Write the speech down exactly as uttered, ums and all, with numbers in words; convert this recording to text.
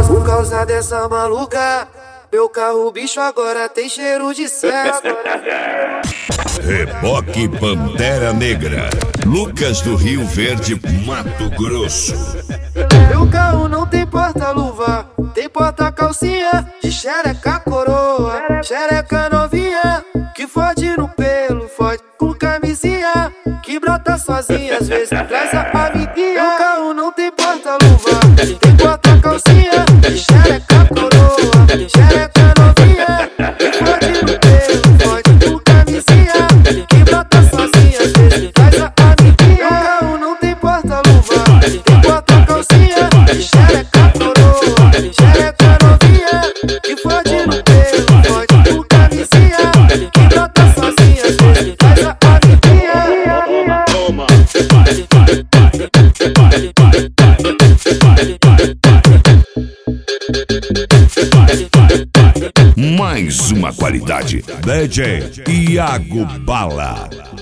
Por causa dessa maluca, meu carro bicho agora tem cheiro de sexo. Reboque Pantera Negra, Lucas do Rio Verde, Mato Grosso. Meu carro não tem porta-luva, tem porta-calcinha de xereca coroa, xereca novinha, que fode no pelo, fode com camisinha, que brota sozinha, às vezes traz a amiguinha. Meu carro não tem porta-luva, tem porta-calcinha de xereca coroa, xereca novinha, que fode no pelo, fode com camisinha, que brota sozinha, às vezes traz a amiguinha. Meu carro não tem porta-luva, tem porta-calcinha de xereca coroa, xereca novinha, que fode no pelo, fode com camisinha, que brota sozinha, às vezes traz a amiguinha. Toma. Mais uma qualidade, D J Iago Bala.